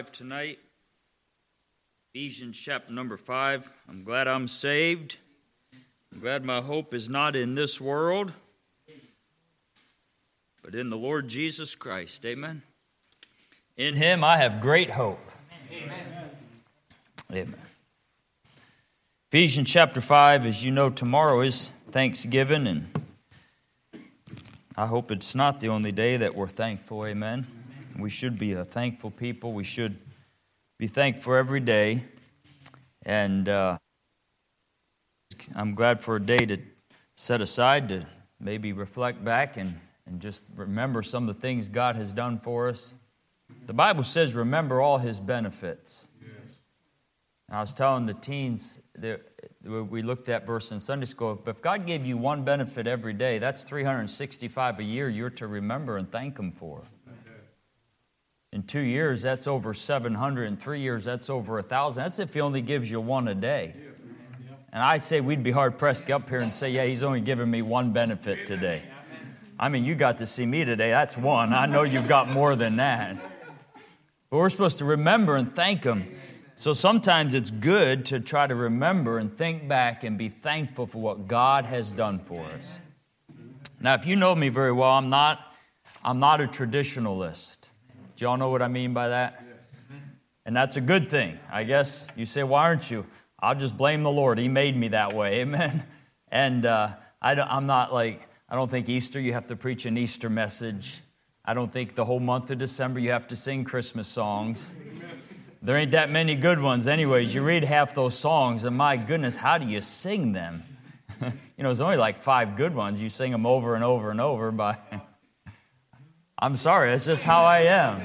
Tonight, Ephesians chapter number 5. I'm glad I'm saved. I'm glad my hope is not in this world, but in the Lord Jesus Christ. Amen. In Him I have great hope. Amen. Amen. Ephesians chapter 5, as you know, tomorrow is Thanksgiving, and I hope it's not the only day that we're thankful. Amen. We should be a thankful people. We should be thankful every day. And I'm glad for a day to set aside to maybe reflect back and just remember some of the things God has done for us. The Bible says, remember all His benefits. Yes. And I was telling the teens that we looked at verse in Sunday school, but if God gave you one benefit every day, that's 365 a year you're to remember and thank Him for. In 2 years, that's over 700. In 3 years, that's over 1,000. That's if He only gives you one a day. And I'd say we'd be hard-pressed to get up here and say, yeah, He's only giving me one benefit today. I mean, you got to see me today. That's one. I know you've got more than that. But we're supposed to remember and thank Him. So sometimes it's good to try to remember and think back and be thankful for what God has done for us. Now, if you know me very well, I'm not a traditionalist. Do y'all know what I mean by that? And that's a good thing. I guess you say, why aren't you? I'll just blame the Lord. He made me that way. Amen. And I don't think Easter, you have to preach an Easter message. I don't think the whole month of December you have to sing Christmas songs. There ain't that many good ones anyways. You read half those songs, and my goodness, how do you sing them? There's only like 5 good ones. You sing them over and over and over by... I'm sorry, that's just how I am.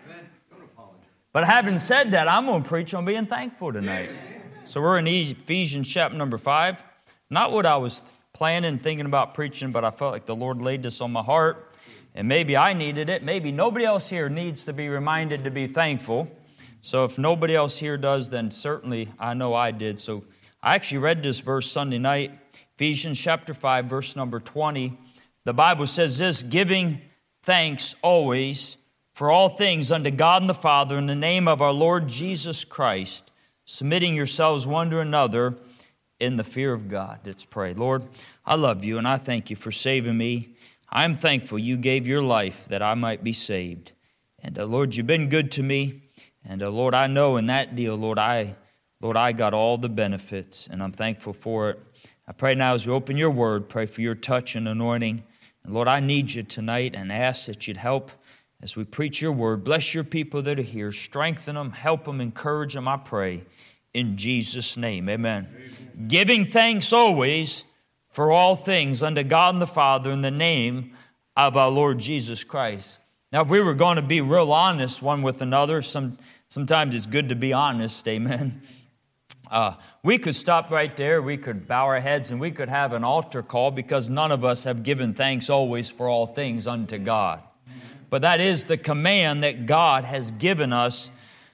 But having said that, I'm going to preach on being thankful tonight. So we're in Ephesians chapter number 5. Not what I was planning, thinking about preaching, but I felt like the Lord laid this on my heart. And maybe I needed it. Maybe nobody else here needs to be reminded to be thankful. So if nobody else here does, then certainly I know I did. So I actually read this verse Sunday night. Ephesians chapter 5, verse number 20. The Bible says this, giving thanks always for all things unto God and the Father in the name of our Lord Jesus Christ, submitting yourselves one to another in the fear of God. Let's pray. Lord, I love you and I thank you for saving me. I'm thankful you gave your life that I might be saved. And Lord, you've been good to me. And Lord, I know in that deal, Lord, I got all the benefits and I'm thankful for it. I pray now as we open your word, pray for your touch and anointing. And Lord, I need you tonight and ask that you'd help as we preach your word. Bless your people that are here. Strengthen them, help them, encourage them, I pray. In Jesus' name, amen. Giving thanks always for all things unto God and the Father in the name of our Lord Jesus Christ. Now, if we were going to be real honest one with another, sometimes it's good to be honest, amen. We could stop right there, we could bow our heads, and we could have an altar call because none of us have given thanks always for all things unto God. But that is the command that God has given us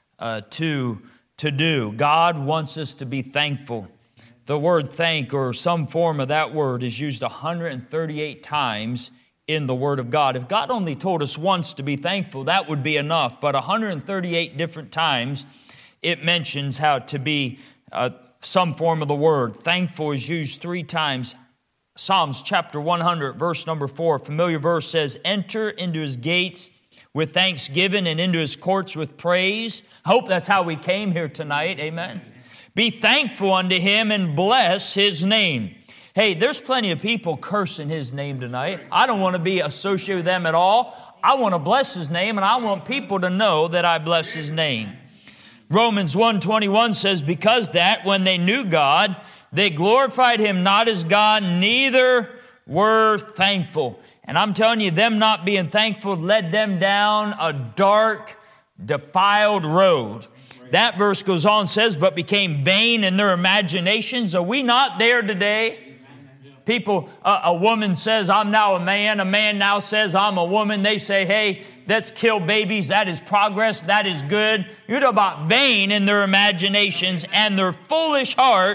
to do. God wants us to be thankful. The word thank or some form of that word is used 138 times in the Word of God. If God only told us once to be thankful, that would be enough. But 138 different times it mentions how to be some form of the word. Thankful is used 3 times. Psalms chapter 100, verse number 4, familiar verse says, enter into His gates with thanksgiving and into His courts with praise. I hope that's how we came here tonight. Amen. Be thankful unto Him and bless His name. Hey, there's plenty of people cursing His name tonight. I don't want to be associated with them at all. I want to bless His name, and I want people to know that I bless His name. Romans 1:21 says, because that when they knew God, they glorified Him not as God, neither were thankful. And I'm telling you, them not being thankful led them down a dark, defiled road. That verse goes on and says, but became vain in their imaginations. Are we not there today? People, a woman says, I'm now a man now says, I'm a woman. They say, hey, let's kill babies. That is progress. That is good. You're talking about vain in their imaginations and their foolish heart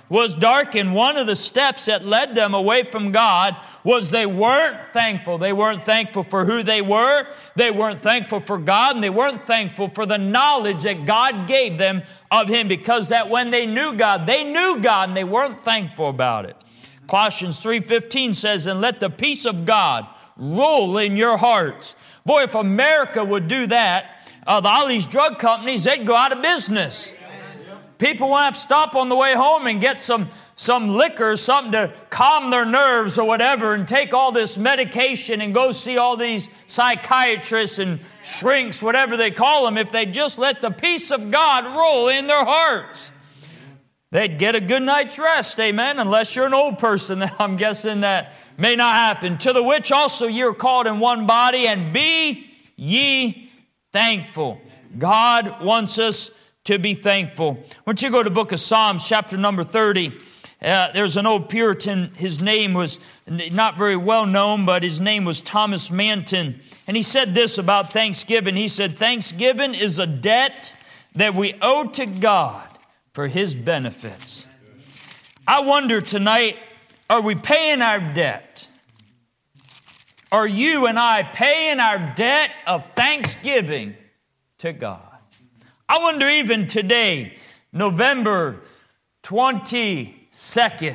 was dark, and one of the steps that led them away from God was they weren't thankful. They weren't thankful for who they were. They weren't thankful for God, and they weren't thankful for the knowledge that God gave them of Him, because that when they knew God, and they weren't thankful about it. Colossians 3:15 says, and let the peace of God rule in your hearts. Boy, if America would do that, all these drug companies, they'd go out of business. People won't have to stop on the way home and get some liquor, something to calm their nerves or whatever, and take all this medication and go see all these psychiatrists and shrinks, whatever they call them, if they just let the peace of God rule in their hearts. They'd get a good night's rest, amen, unless you're an old person. I'm guessing that may not happen. To the which also you're called in one body, and be ye thankful. God wants us to be thankful. Why don't you go to the book of Psalms, chapter number 30. There's an old Puritan. His name was not very well known, but his name was Thomas Manton. And he said this about thanksgiving. He said, thanksgiving is a debt that we owe to God for His benefits. I wonder tonight, are we paying our debt? Are you and I paying our debt of thanksgiving to God? I wonder even today, November 22nd,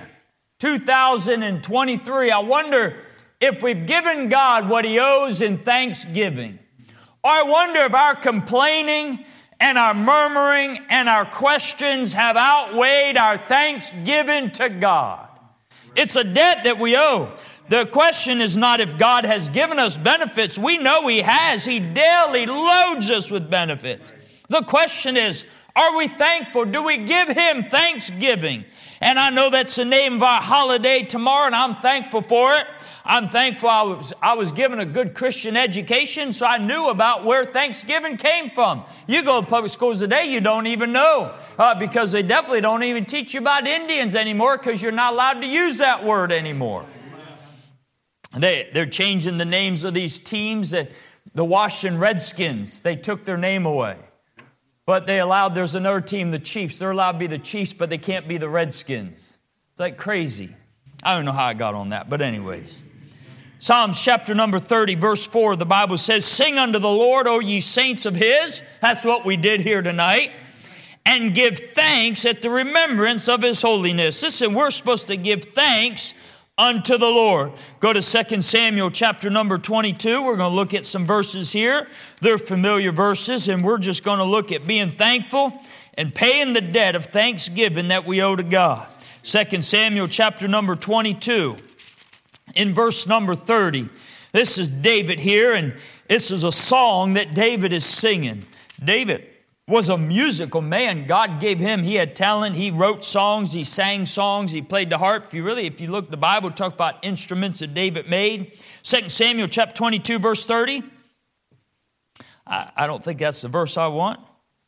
2023, I wonder if we've given God what He owes in thanksgiving. Or I wonder if our complaining and our murmuring and our questions have outweighed our thanksgiving to God. It's a debt that we owe. The question is not if God has given us benefits. We know He has. He daily loads us with benefits. The question is, are we thankful? Do we give Him thanksgiving? And I know that's the name of our holiday tomorrow, and I'm thankful for it. I'm thankful I was given a good Christian education, so I knew about where Thanksgiving came from. You go to public schools today, you don't even know, because they definitely don't even teach you about Indians anymore, because you're not allowed to use that word anymore. They're changing the names of these teams. The Washington Redskins, they took their name away. But there's another team, the Chiefs. They're allowed to be the Chiefs, but they can't be the Redskins. It's like crazy. I don't know how I got on that, but anyways. Psalms chapter number 30, verse 4, the Bible says, sing unto the Lord, O ye saints of His. That's what we did here tonight. And give thanks at the remembrance of His holiness. Listen, we're supposed to give thanks unto the Lord. Go to 2 Samuel chapter number 22. We're going to look at some verses here. They're familiar verses, and we're just going to look at being thankful and paying the debt of thanksgiving that we owe to God. 2 Samuel chapter number 22, in verse number 30. This is David here, and this is a song that David is singing. David was a musical man. God gave him, he had talent. He wrote songs, he sang songs, he played the harp. If you look at the Bible, talk about instruments that David made. 2 Samuel chapter 22, verse 30. I don't think that's the verse I want.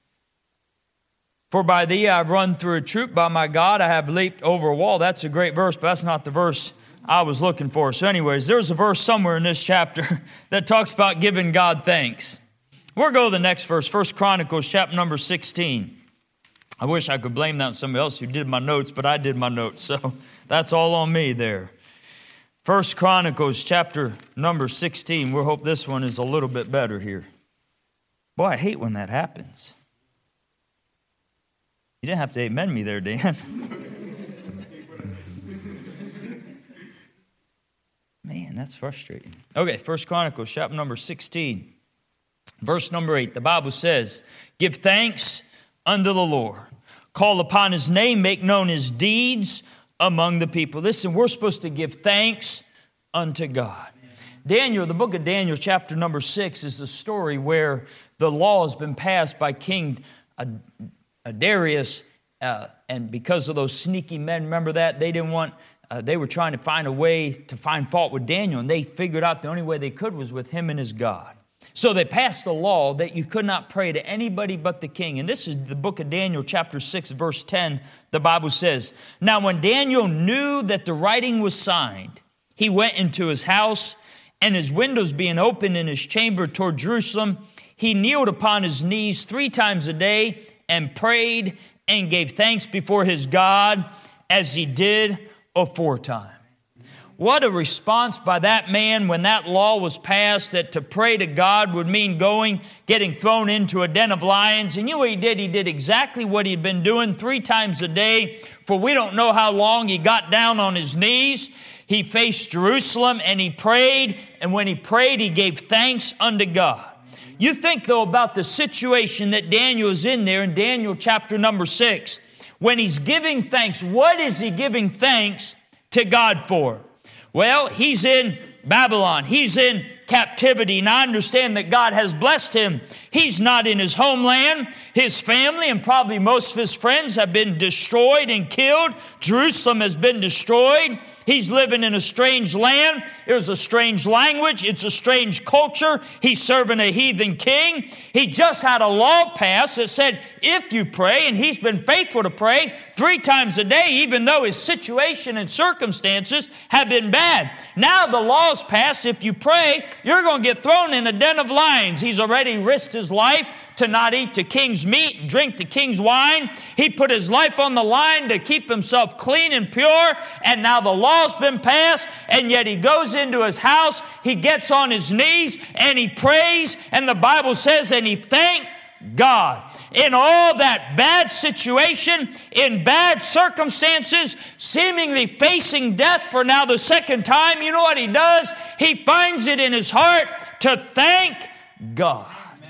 For by thee I have run through a troop, by my God I have leaped over a wall. That's a great verse, but that's not the verse I was looking for. So anyways, there's a verse somewhere in this chapter that talks about giving God thanks. We'll go to the next verse, 1 Chronicles chapter number 16. I wish I could blame that on somebody else who did my notes, but I did my notes, so that's all on me there. 1 Chronicles chapter number 16. We'll hope this one is a little bit better here. Boy, I hate when that happens. You didn't have to amen me there, Dan. Man, that's frustrating. Okay, 1 Chronicles chapter number 16. Verse number 8, the Bible says, give thanks unto the Lord. Call upon His name, make known His deeds among the people. Listen, we're supposed to give thanks unto God. Daniel, the book of Daniel, chapter number 6, is the story where the law has been passed by King Darius, and because of those sneaky men, remember that? They were trying to find a way to find fault with Daniel, and they figured out the only way they could was with him and his God. So they passed a law that you could not pray to anybody but the king. And this is the book of Daniel, chapter 6, verse 10. The Bible says, now when Daniel knew that the writing was signed, he went into his house, and his windows being open in his chamber toward Jerusalem, he kneeled upon his knees 3 times a day and prayed and gave thanks before his God as he did aforetime. What a response by that man when that law was passed that to pray to God would mean getting thrown into a den of lions. And you know what he did? He did exactly what he'd been doing 3 times a day for we don't know how long. He got down on his knees. He faced Jerusalem and he prayed. And when he prayed, he gave thanks unto God. You think, though, about the situation that Daniel is in there in Daniel chapter number 6. When he's giving thanks, what is he giving thanks to God for? Well, he's in Babylon. He's in captivity. And I understand that God has blessed him. He's not in his homeland. His family and probably most of his friends have been destroyed and killed. Jerusalem has been destroyed. He's living in a strange land. There's a strange language. It's a strange culture. He's serving a heathen king. He just had a law passed that said, if you pray, and he's been faithful to pray 3 times a day, even though his situation and circumstances have been bad. Now the law's passed. If you pray, you're going to get thrown in a den of lions. He's already risked his life to not eat the king's meat, drink the king's wine. He put his life on the line to keep himself clean and pure. And now the law's been passed, and yet he goes into his house, he gets on his knees, and he prays. And the Bible says, and he thanked God. In all that bad situation, in bad circumstances, seemingly facing death for now the second time, you know what he does? He finds it in his heart to thank God.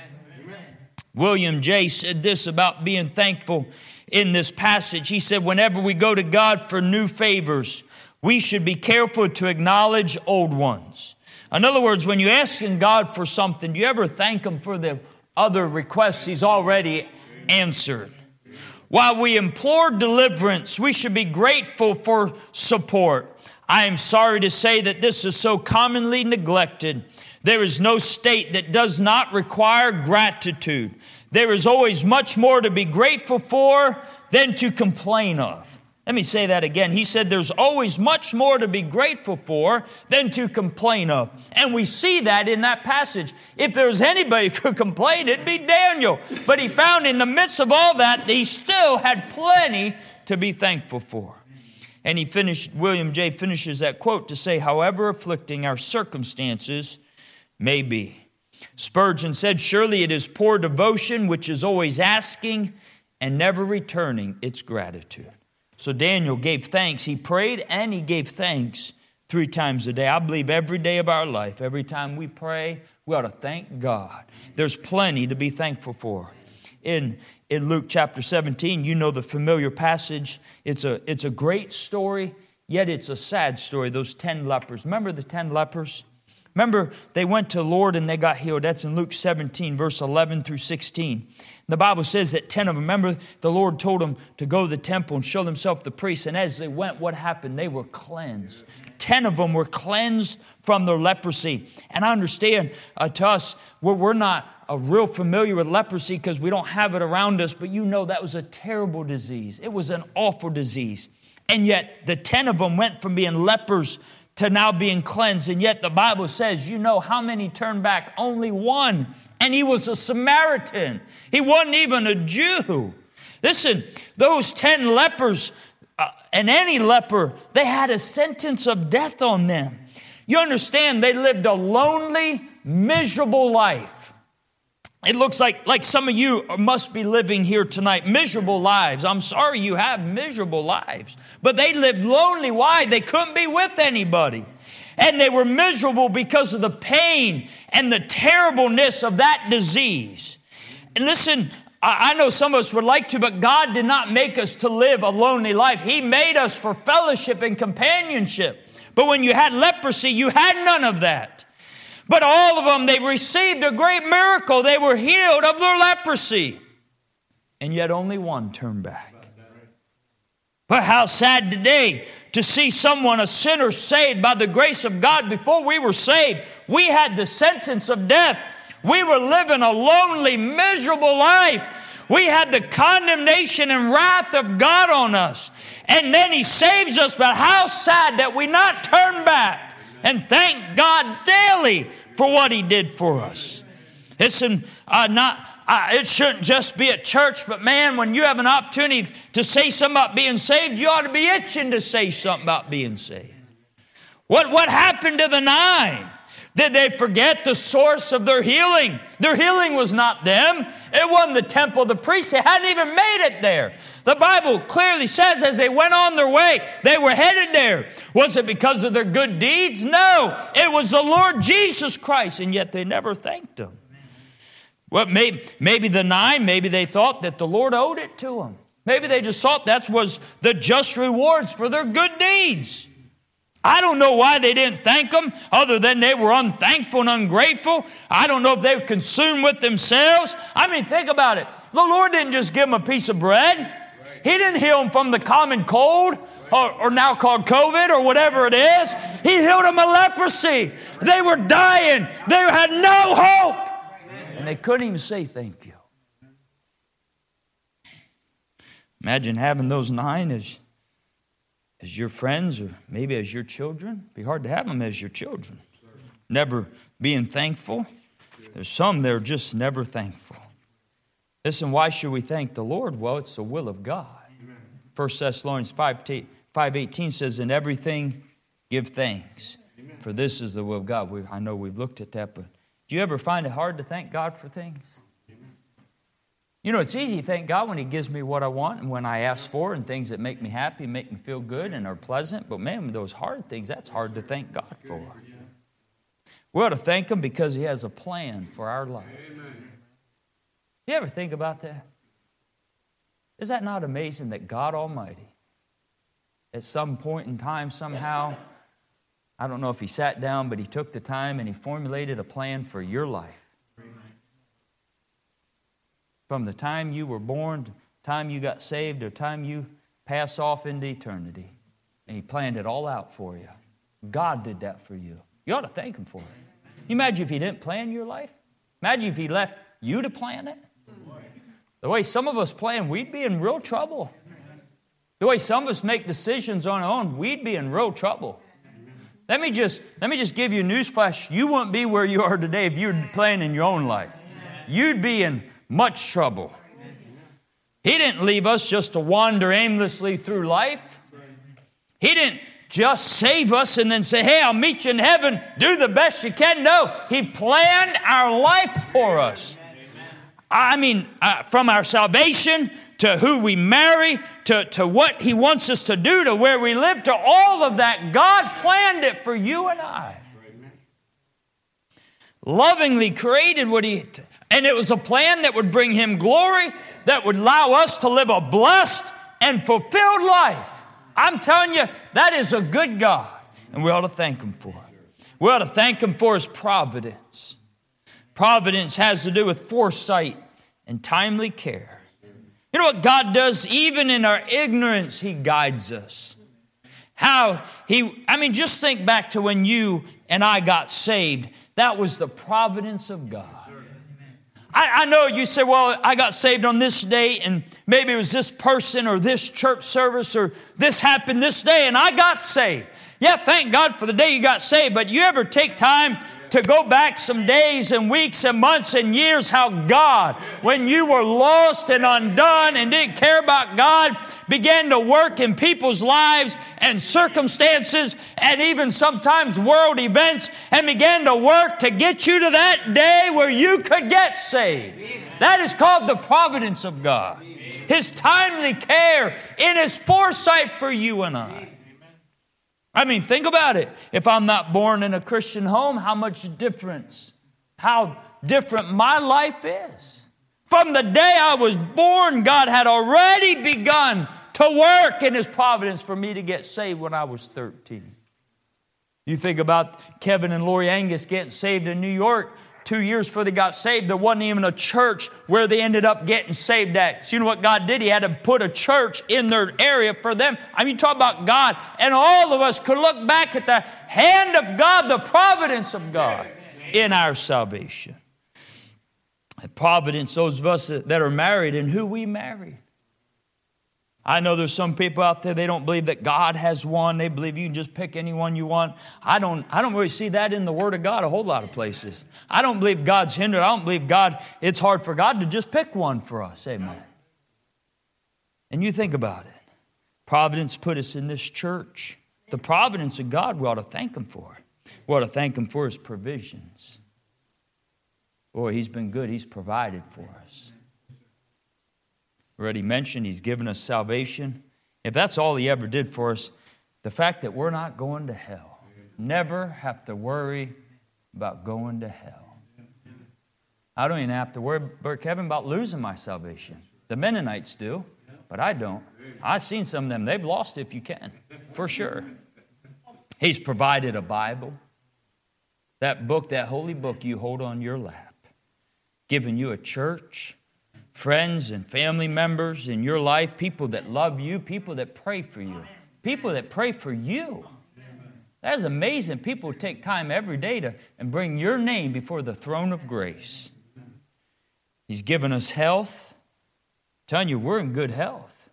William J. said this about being thankful in this passage. He said, whenever we go to God for new favors, we should be careful to acknowledge old ones. In other words, when you're asking God for something, do you ever thank Him for the other requests He's already answered? While we implore deliverance, we should be grateful for support. I am sorry to say that this is so commonly neglected. There is no state that does not require gratitude. There is always much more to be grateful for than to complain of. Let me say that again. He said there's always much more to be grateful for than to complain of. And we see that in that passage. If there was anybody who could complain, it'd be Daniel. But he found in the midst of all that, he still had plenty to be thankful for. And William J. finishes that quote to say, however afflicting our circumstances may be. Spurgeon said, surely it is poor devotion which is always asking and never returning its gratitude. So Daniel gave thanks. He prayed and he gave thanks 3 times a day. I believe every day of our life, every time we pray, we ought to thank God. There's plenty to be thankful for. In Luke chapter 17, you know the familiar passage. It's a great story, yet it's a sad story. Those 10 lepers. Remember the 10 lepers? Remember, they went to the Lord and they got healed. That's in Luke 17, verse 11 through 16. The Bible says that 10 of them, remember, the Lord told them to go to the temple and show themselves the priests. And as they went, what happened? They were cleansed. 10 of them were cleansed from their leprosy. And I understand to us, we're not real familiar with leprosy because we don't have it around us. But you know that was a terrible disease. It was an awful disease. And yet the 10 of them went from being lepers to now being cleansed. And yet the Bible says, you know how many turned back? Only one. And he was a Samaritan. He wasn't even a Jew. Listen, those 10 lepers, and any leper, they had a sentence of death on them. You understand, they lived a lonely, miserable life. It looks like some of you must be living here tonight, miserable lives. I'm sorry you have miserable lives. But they lived lonely. Why? They couldn't be with anybody. And they were miserable because of the pain and the terribleness of that disease. And listen, I know some of us would like to, but God did not make us to live a lonely life. He made us for fellowship and companionship. But when you had leprosy, you had none of that. But all of them, they received a great miracle. They were healed of their leprosy. And yet only one turned back. But how sad today to see someone, a sinner, saved by the grace of God. Before we were saved, we had the sentence of death. We were living a lonely, miserable life. We had the condemnation and wrath of God on us. And then He saves us. But how sad that we not turn back and thank God daily for what He did for us. Listen, it shouldn't just be at church, but man, when you have an opportunity to say something about being saved, you ought to be itching to say something about being saved. What happened to the 9? Did they forget the source of their healing? Their healing was not them. It wasn't the temple of the priests. They hadn't even made it there. The Bible clearly says as they went on their way, they were headed there. Was it because of their good deeds? No. It was the Lord Jesus Christ, and yet they never thanked Him. Well, maybe the 9, maybe they thought that the Lord owed it to them. Maybe they just thought that was the just rewards for their good deeds. I don't know why they didn't thank Him other than they were unthankful and ungrateful. I don't know if they were consumed with themselves. I mean, think about it. The Lord didn't just give them a piece of bread. He didn't heal them from the common cold or now called COVID or whatever it is. He healed them of leprosy. They were dying. They had no hope. And they couldn't even say thank you. Imagine having those 9 as your friends or maybe as your children. It'd be hard to have them as your children. Never being thankful. There's some that are just never thankful. Listen, why should we thank the Lord? Well, it's the will of God. 1 Thessalonians 5:18 says, in everything give thanks, for this is the will of God. I know we've looked at that, but do you ever find it hard to thank God for things? You know, it's easy to thank God when He gives me what I want and when I ask for and things that make me happy, make me feel good and are pleasant. But man, those hard things, that's hard to thank God for. We ought to thank Him because He has a plan for our life. You ever think about that? Is that not amazing that God Almighty, at some point in time, somehow, I don't know if He sat down, but He took the time and He formulated a plan for your life. From the time you were born, to the time you got saved, to the time you pass off into eternity. And He planned it all out for you. God did that for you. You ought to thank Him for it. You imagine if He didn't plan your life? Imagine if He left you to plan it? The way some of us plan, we'd be in real trouble. The way some of us make decisions on our own, we'd be in real trouble. Let me just give you a newsflash. You wouldn't be where you are today if you were planning your own life. You'd be in much trouble. He didn't leave us just to wander aimlessly through life. He didn't just save us and then say, hey, I'll meet you in heaven. Do the best you can. No, He planned our life for us. I mean, from our salvation to who we marry, to what He wants us to do, to where we live, to all of that. God planned it for you and I. Lovingly created what He... And it was a plan that would bring Him glory, that would allow us to live a blessed and fulfilled life. I'm telling you, that is a good God. And we ought to thank Him for it. We ought to thank Him for His providence. Providence has to do with foresight and timely care. You know what God does? Even in our ignorance, He guides us. Just think back to when you and I got saved. That was the providence of God. I know you say, well, I got saved on this day, and maybe it was this person or this church service or this happened this day, and I got saved. Yeah, thank God for the day you got saved, but you ever take time to go back some days and weeks and months and years how God, when you were lost and undone and didn't care about God, began to work in people's lives and circumstances and even sometimes world events and began to work to get you to that day where you could get saved. That is called the providence of God. His timely care in His foresight for you and I. I mean, think about it. If I'm not born in a Christian home, how different my life is. From the day I was born, God had already begun to work in His providence for me to get saved when I was 13. You think about Kevin and Lori Angus getting saved in New York. 2 years before they got saved, there wasn't even a church where they ended up getting saved at. So you know what God did? He had to put a church in their area for them. I mean, you talk about God, and all of us could look back at the hand of God, the providence of God in our salvation. The providence, those of us that are married and who we marry. I know there's some people out there, they don't believe that God has one. They believe you can just pick anyone you want. I don't really see that in the Word of God a whole lot of places. I don't believe God's hindered. I don't believe it's hard for God to just pick one for us. Amen. And you think about it. Providence put us in this church. The providence of God, we ought to thank Him for. We ought to thank Him for His provisions. Boy, He's been good. He's provided for us. Already mentioned, He's given us salvation. If that's all He ever did for us, the fact that we're not going to hell, never have to worry about going to hell. I don't even have to worry, Brother Kevin, about losing my salvation. The Mennonites do, but I don't. I've seen some of them. They've lost it if you can, for sure. He's provided a Bible. That book, that holy book you hold on your lap. Given you a church, friends and family members in your life, people that love you, people that pray for you, people that pray for you. That is amazing. People take time every day and bring your name before the throne of grace. He's given us health. I'm telling you, we're in good health.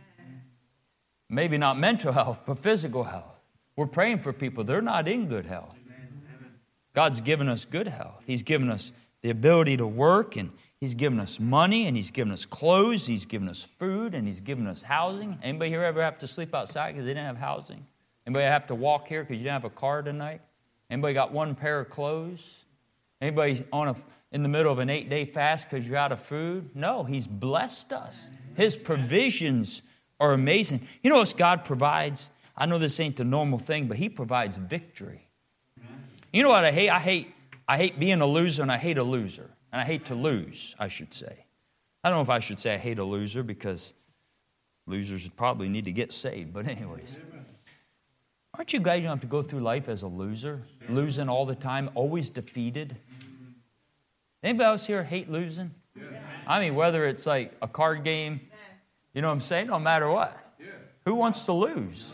Maybe not mental health, but physical health. We're praying for people. They're not in good health. God's given us good health. He's given us the ability to work, and He's given us money, and He's given us clothes, He's given us food, and He's given us housing. Anybody here ever have to sleep outside because they didn't have housing? Anybody have to walk here because you didn't have a car tonight? Anybody got one pair of clothes? Anybody in the middle of an 8-day fast because you're out of food? No, He's blessed us. His provisions are amazing. You know what God provides? I know this ain't the normal thing, but He provides victory. You know what I hate? I hate being a loser, and I hate a loser. And I hate to lose, I should say. I don't know if I should say I hate a loser, because losers probably need to get saved. But anyways, aren't you glad you don't have to go through life as a loser? Losing all the time, always defeated? Anybody else here hate losing? I mean, whether it's like a card game, you know what I'm saying? No matter what. Who wants to lose?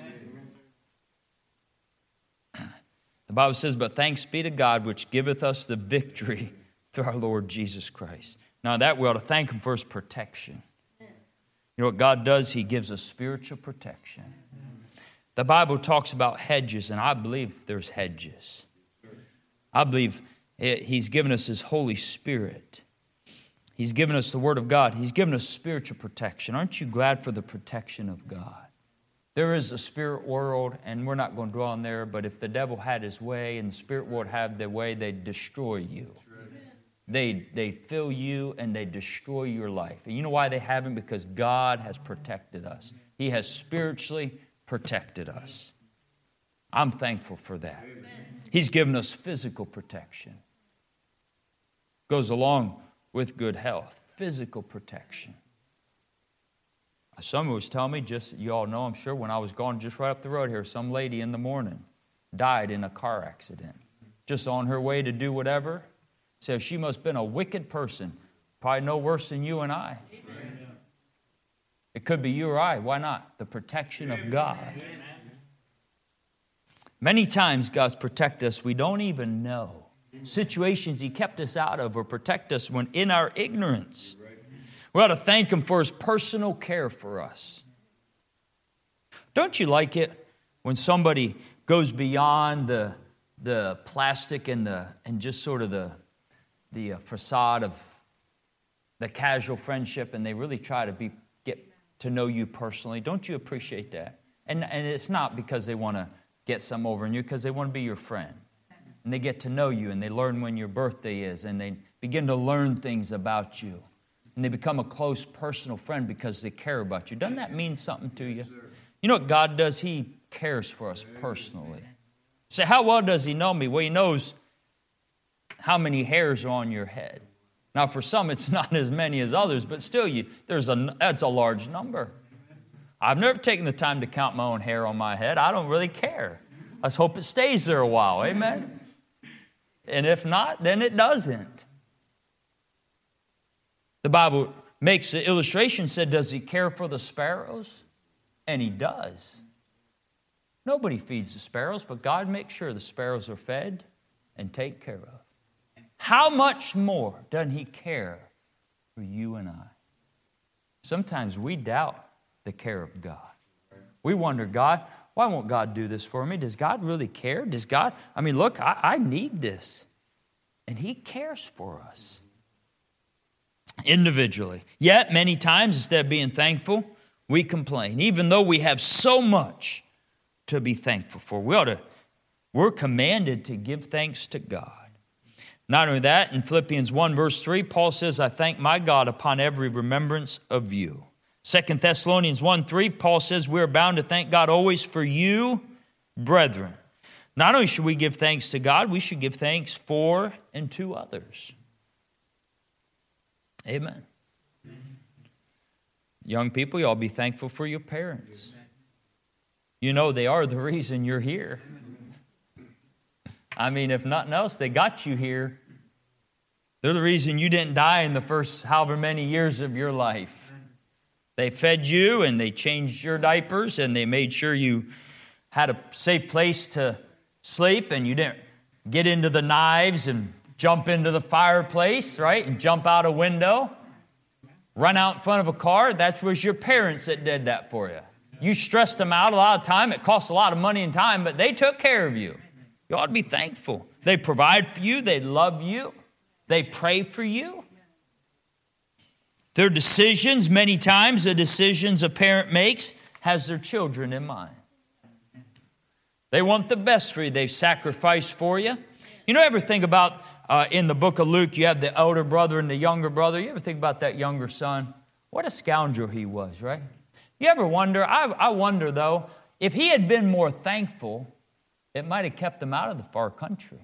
The Bible says, but thanks be to God, which giveth us the victory through our Lord Jesus Christ. Now that we ought to thank Him for His protection. You know what God does? He gives us spiritual protection. The Bible talks about hedges, and I believe there's hedges. I believe He's given us His Holy Spirit. He's given us the Word of God. He's given us spiritual protection. Aren't you glad for the protection of God? There is a spirit world, and we're not going to dwell on there, but if the devil had his way and the spirit world had their way, they'd destroy you. They fill you and they destroy your life. And you know why they haven't? Because God has protected us. He has spiritually protected us. I'm thankful for that. Amen. He's given us physical protection. Goes along with good health. Physical protection. Someone was telling me, just you all know, I'm sure, when I was going just right up the road here, some lady in the morning died in a car accident. Just on her way to do whatever. So she must have been a wicked person. Probably no worse than you and I. Amen. It could be you or I. Why not? The protection of God. Amen. Many times God's protect us, we don't even know. Situations He kept us out of or protect us when in our ignorance. We ought to thank Him for His personal care for us. Don't you like it when somebody goes beyond the plastic and just sort of the facade of the casual friendship, and they really try to get to know you personally? Don't you appreciate that? And it's not because they want to get some over on you, because they want to be your friend. And they get to know you, and they learn when your birthday is, and they begin to learn things about you. And they become a close personal friend because they care about you. Doesn't that mean something to you? You know what God does? He cares for us personally. Say, how well does He know me? Well, He knows how many hairs are on your head. Now, for some, it's not as many as others, but still, that's a large number. I've never taken the time to count my own hair on my head. I don't really care. I just hope it stays there a while. Amen? And if not, then it doesn't. The Bible makes the illustration, said, does He care for the sparrows? And He does. Nobody feeds the sparrows, but God makes sure the sparrows are fed and taken care of. How much more doesn't He care for you and I? Sometimes we doubt the care of God. We wonder, God, why won't God do this for me? Does God really care? Does God, look, I need this. And He cares for us individually. Yet, many times, instead of being thankful, we complain, even though we have so much to be thankful for. We're commanded to give thanks to God. Not only that, in Philippians 1, verse 3, Paul says, I thank my God upon every remembrance of you. 2 Thessalonians 1, 3, Paul says, we are bound to thank God always for you, brethren. Not only should we give thanks to God, we should give thanks for and to others. Amen. Young people, you all be thankful for your parents. You know they are the reason you're here. If nothing else, they got you here. They're the reason you didn't die in the first however many years of your life. They fed you and they changed your diapers and they made sure you had a safe place to sleep and you didn't get into the knives and jump into the fireplace, right? And jump out a window, run out in front of a car. That was your parents that did that for you. You stressed them out a lot of time. It cost a lot of money and time, but they took care of you. You ought to be thankful. They provide for you. They love you. They pray for you. Their decisions, many times the decisions a parent makes, has their children in mind. They want the best for you. They've sacrificed for you. You know, ever think about in the book of Luke, you have the elder brother and the younger brother. You ever think about that younger son? What a scoundrel he was, right? You ever wonder, I wonder though, if he had been more thankful, it might have kept him out of the far country.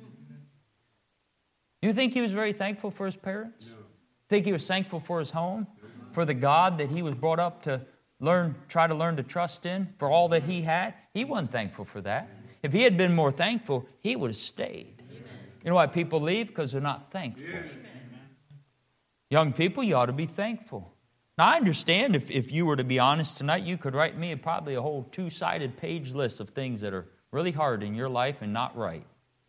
You think he was very thankful for his parents? No. Think he was thankful for his home? For the God that he was brought up to try to learn to trust in? For all that he had? He wasn't thankful for that. If he had been more thankful, he would have stayed. Amen. You know why people leave? Because they're not thankful. Yeah. Young people, you ought to be thankful. Now, I understand if you were to be honest tonight, you could write me probably a whole 2-sided page list of things that are really hard in your life and not right.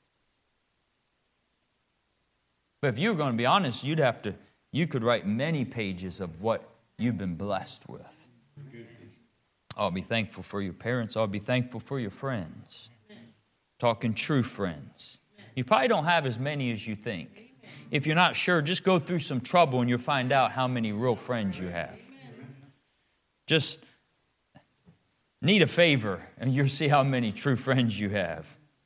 But if you were going to be honest, you could write many pages of what you've been blessed with. I'll be thankful for your parents. I'll be thankful for your friends. Talking true friends. You probably don't have as many as you think. If you're not sure, just go through some trouble and you'll find out how many real friends you have. Just need a favor and you'll see how many true friends you have.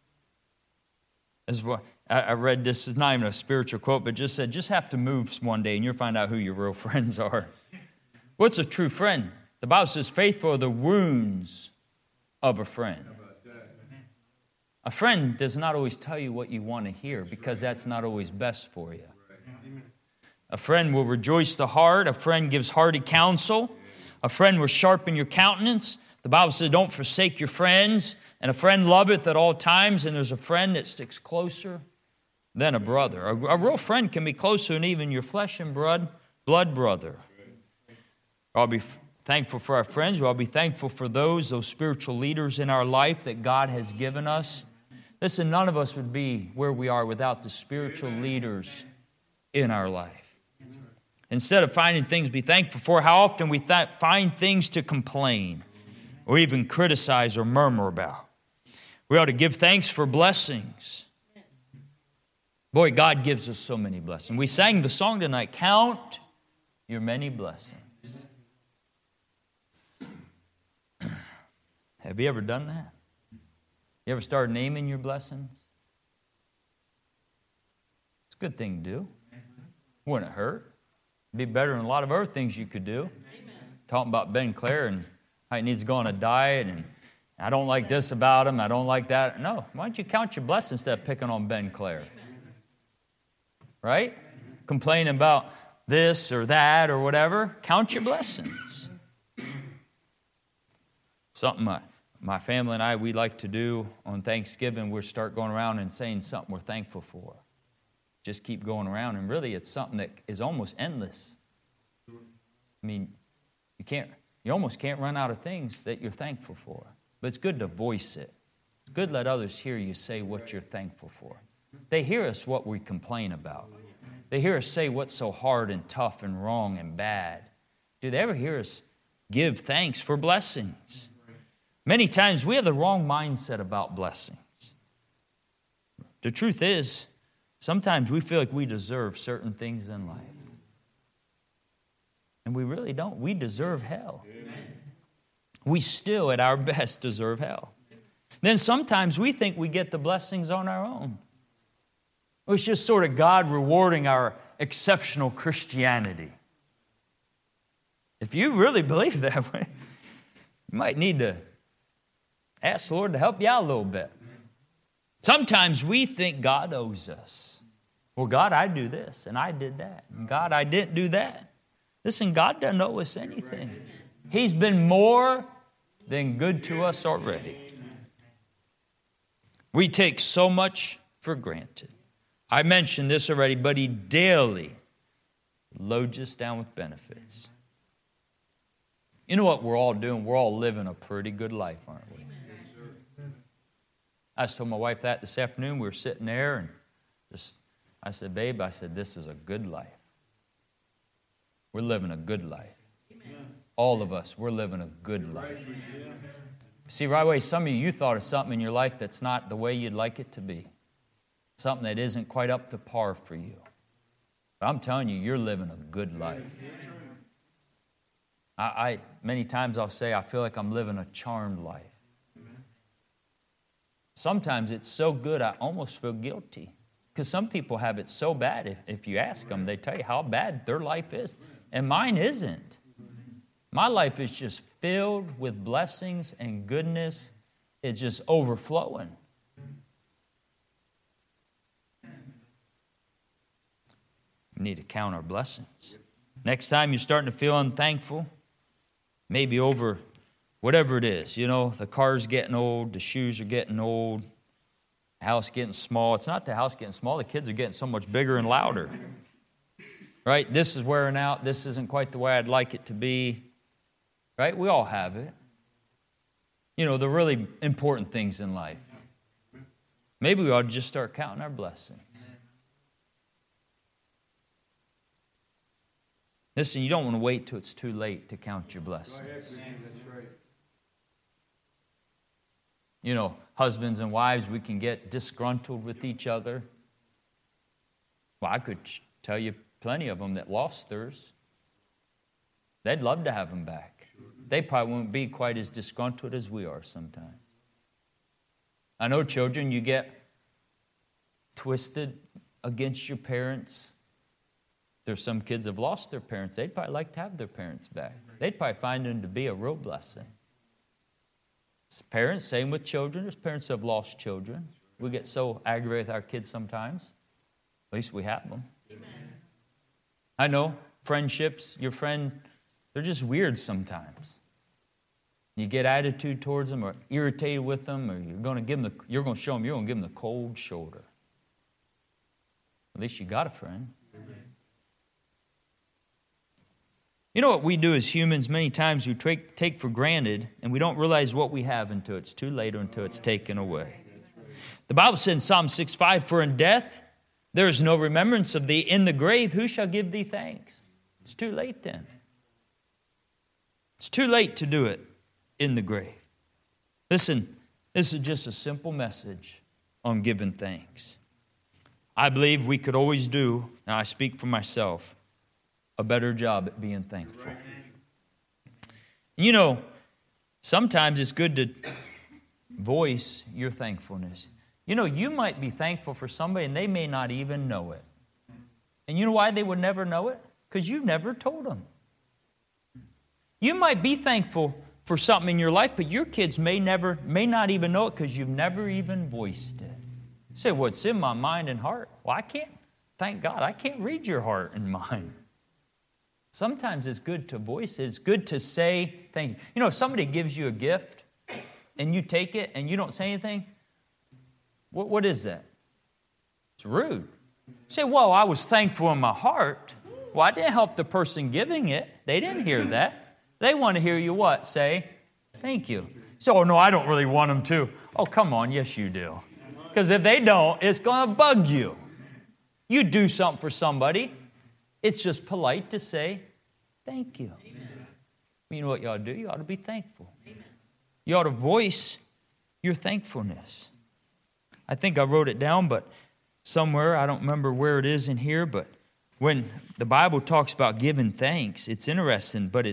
As well, I read this, is not even a spiritual quote, but just said, just have to move one day and you'll find out who your real friends are. What's a true friend? The Bible says, faithful are the wounds of a friend. A friend does not always tell you what you want to hear because that's not always best for you. A friend will rejoice the heart. A friend gives hearty counsel. A friend will sharpen your countenance. The Bible says, don't forsake your friends. And a friend loveth at all times. And there's a friend that sticks closer than a brother. A real friend can be closer than even your flesh and blood brother. I'll be thankful for our friends. We'll be thankful for those spiritual leaders in our life that God has given us. Listen, none of us would be where we are without the spiritual leaders in our life. Instead of finding things to be thankful for, how often we find things to complain or even criticize or murmur about. We ought to give thanks for blessings. Boy, God gives us so many blessings. We sang the song tonight, Count Your Many Blessings. Have you ever done that? You ever started naming your blessings? It's a good thing to do. Wouldn't it hurt? It'd be better than a lot of other things you could do. Amen. Talking about Ben Clare and how he needs to go on a diet and I don't like this about him, I don't like that. No, why don't you count your blessings instead of picking on Ben Clare? Right? Complaining about this or that or whatever. Count your blessings. Something my family and I, we like to do on Thanksgiving, we'll start going around and saying something we're thankful for. Just keep going around, and really it's something that is almost endless. I mean, you almost can't run out of things that you're thankful for. But it's good to voice it. It's good to let others hear you say what you're thankful for. They hear us what we complain about. They hear us say what's so hard and tough and wrong and bad. Do they ever hear us give thanks for blessings. Many times we have the wrong mindset about blessings. The truth is, sometimes we feel like we deserve certain things in life. And we really don't. We deserve hell. Amen. We still, at our best, deserve hell. Then sometimes we think we get the blessings on our own. It's just sort of God rewarding our exceptional Christianity. If you really believe that way, you might need to ask the Lord to help you out a little bit. Sometimes we think God owes us. Well, God, I do this, and I did that. And God, I didn't do that. Listen, God doesn't owe us anything. He's been more than good to us already. We take so much for granted. I mentioned this already, but He daily loads us down with benefits. You know what we're all doing? We're all living a pretty good life, aren't we? I told my wife that this afternoon. We were sitting there, and I said, babe, this is a good life. We're living a good life. Amen. All of us, we're living a good life. See, right away, some of you thought of something in your life that's not the way you'd like it to be. Something that isn't quite up to par for you. But I'm telling you, you're living a good life. Many times I'll say, I feel like I'm living a charmed life. Sometimes it's so good, I almost feel guilty. Because some people have it so bad, if you ask them, they tell you how bad their life is. And mine isn't. My life is just filled with blessings and goodness. It's just overflowing. We need to count our blessings. Next time you're starting to feel unthankful, maybe over whatever it is. You know, the car's getting old, the shoes are getting old, the house getting small. It's not the house getting small. The kids are getting so much bigger and louder. Right? This is wearing out. This isn't quite the way I'd like it to be. Right? We all have it. You know, the really important things in life. Maybe we ought to just start counting our blessings. Listen, you don't want to wait till it's too late to count your blessings. That's right. You know, husbands and wives, we can get disgruntled with each other. Well, I could tell you plenty of them that lost theirs. They'd love to have them back. They probably won't be quite as disgruntled as we are sometimes. I know children, you get twisted against your parents. There's some kids that have lost their parents. They'd probably like to have their parents back. They'd probably find them to be a real blessing. Parents, same with children. There's parents who have lost children. We get so aggravated with our kids sometimes. At least we have them. Amen. I know, friendships, your friend, they're just weird sometimes. You get attitude towards them or irritated with them, or you're going to show them you're going to give them the cold shoulder. At least you got a friend. Amen. You know what we do as humans? Many times we take for granted, and we don't realize what we have until it's too late or until it's taken away. The Bible said in Psalm 6:5, "For in death there is no remembrance of thee. In the grave who shall give thee thanks?" It's too late then. It's too late to do it in the grave. Listen, this is just a simple message on giving thanks. I believe we could always do, now I speak for myself, a better job at being thankful. You know, sometimes it's good to voice your thankfulness. You know, you might be thankful for somebody and they may not even know it. And you know why they would never know it? Because you never told them. You might be thankful for something in your life, but your kids may not even know it because you've never even voiced it. You say, well, it's in my mind and heart. Well, thank God, I can't read your heart and mind. Sometimes it's good to voice it. It's good to say thank you. You know, if somebody gives you a gift and you take it and you don't say anything, what is that? It's rude. You say, well, I was thankful in my heart. Well, I didn't help the person giving it. They didn't hear that. They want to hear you what? Say, thank you. So, no, I don't really want them to. Oh, come on. Yes, you do. Because if they don't, it's going to bug you. You do something for somebody. It's just polite to say, thank you. Amen. You know what you ought to do? You ought to be thankful. You ought to voice your thankfulness. I think I wrote it down, but somewhere, I don't remember where it is in here, but when the Bible talks about giving thanks, it's interesting, but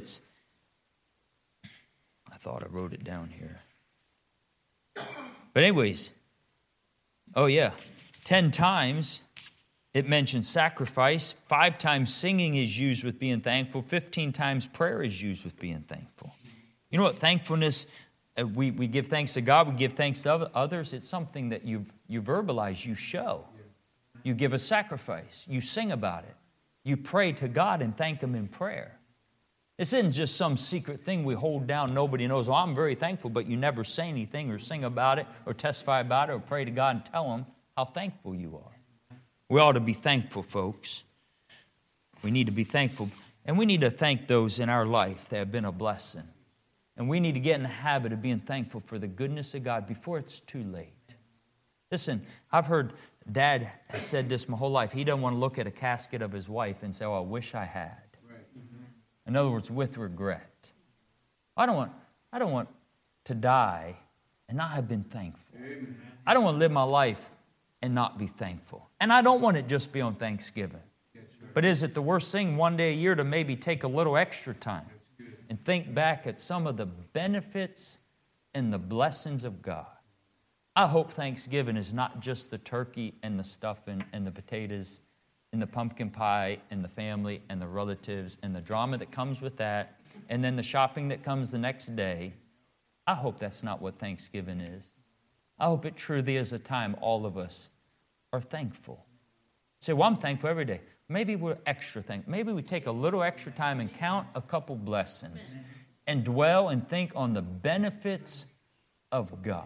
I thought I wrote it down here. But anyways, 10 times it mentions sacrifice, 5 times singing is used with being thankful, 15 times prayer is used with being thankful. You know what thankfulness, we give thanks to God, we give thanks to others. It's something that you verbalize, you show. You give a sacrifice, you sing about it. You pray to God and thank Him in prayer. This isn't just some secret thing we hold down, nobody knows. Well, I'm very thankful, but you never say anything or sing about it or testify about it or pray to God and tell Him how thankful you are. We ought to be thankful, folks. We need to be thankful. And we need to thank those in our life that have been a blessing. And we need to get in the habit of being thankful for the goodness of God before it's too late. Listen, I've heard Dad has said this my whole life. He doesn't want to look at a casket of his wife and say, oh, I wish I had. In other words, with regret. I don't want to die and not have been thankful. Amen. I don't want to live my life and not be thankful. And I don't want it just be on Thanksgiving. But is it the worst thing one day a year to maybe take a little extra time and think back at some of the benefits and the blessings of God? I hope Thanksgiving is not just the turkey and the stuffing and the potatoes and the pumpkin pie and the family and the relatives and the drama that comes with that and then the shopping that comes the next day. I hope that's not what Thanksgiving is. I hope it truly is a time all of us are thankful. Say, well, I'm thankful every day. Maybe we're extra thankful. Maybe we take a little extra time and count a couple blessings and dwell and think on the benefits of God.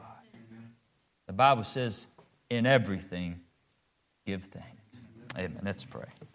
The Bible says, in everything, give thanks. Amen. Let's pray.